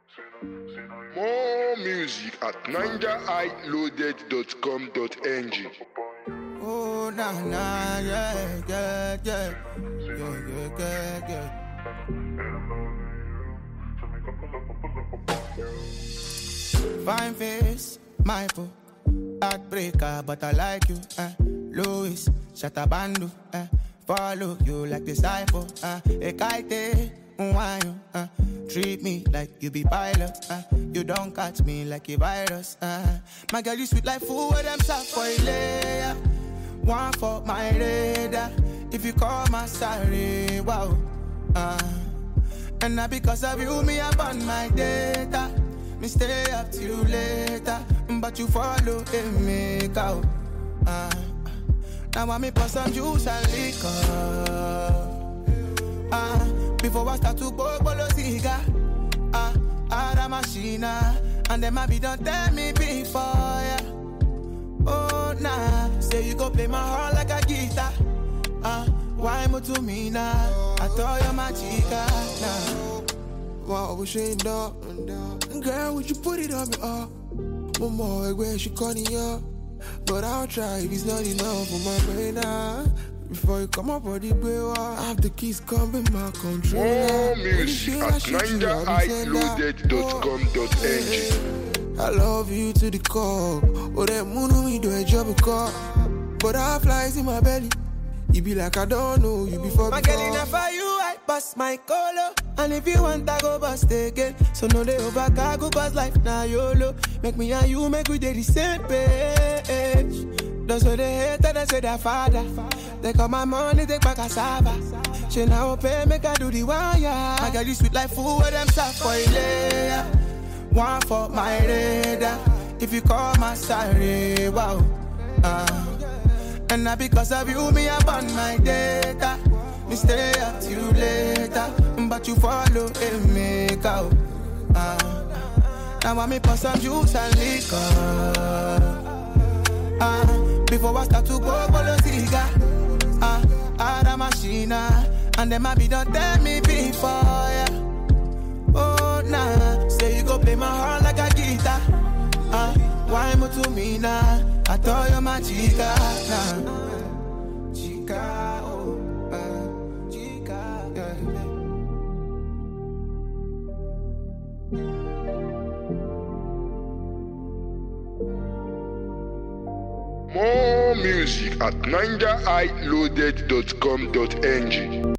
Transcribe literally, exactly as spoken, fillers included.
More music at ninja i loaded dot com dot n g. Oh, nah, nah, yeah, yeah, yeah, yeah, yeah, yeah, yeah. Fine face, my fool, heartbreaker, but I like you, eh. Louis, Shatabando, eh. Follow you like disciple, eh. Ekaite, unwanyo, eh. Treat me like you be pilot, eh. You don't catch me like a virus, eh. My girl, you sweet like food, with them soft for a layer. One for my radar. If you call my sorry, wow. Uh, and now because of you, me up on my data. Me stay up till later, but you follow and make out. Uh, now I me pour some juice and liquor. Uh, before I start to go bolo cigar. Uh, out of machine, and them I be don't tell me before, yeah. Oh, nah, say you go play my heart like a guitar. Uh, why mo to me now? I thought you're my chica, nah. Wow, we ain't done. Girl, would you put it on me, oh? One more, where she calling you? But I'll try if it's not enough for my brain, nah. Before you come up for the break, I have the keys come in my control. More music at ninja i loaded dot com dot n g. I love you to the core. Oh, that moon me do a job car. But I flies in my belly. You be like I don't know you before. My girl, enough for you, I bust my color. And if you want, I go bust again. So no they over cargo, cause life now YOLO. Make me and you make we dey the same page. That's what they hate and they say their father. They call my money, take back cassava. She now pay, make I do the wire. My girl, you sweet like food, with them soft for a layer. One for my radar. If you call my sorry, wow. Uh, and now because of you, me up on my data. Me stay up till later, but you follow and make out. Uh, now I me pour some juice and liquor. Uh, before I start to go bolo cigar. Uh, out of machine, and them I be don't tell me before, yeah. Oh, nah, say you go play my heart like a guitar. Uh, why mo to me now? I thought you're my chica, nah. Chica, oh, uh, chica, yeah. More music at ninja i loaded dot com dot n g.